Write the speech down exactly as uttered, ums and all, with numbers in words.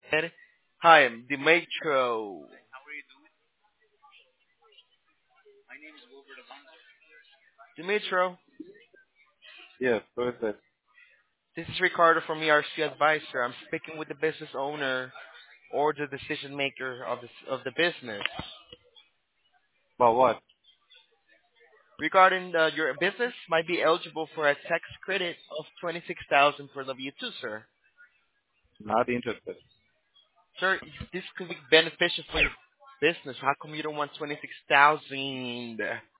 ahead. Hi, I'm Dimitro. Dimitro, Yes, who is it? this is Ricardo from E R C Advisor. I'm speaking with the business owner or the decision maker of the, of the business. About what? Regarding uh, your business might be eligible for a tax credit of twenty-six thousand for W two, sir. Not interested. Sir, this could be beneficial for your business. How come you don't want twenty-six thousand?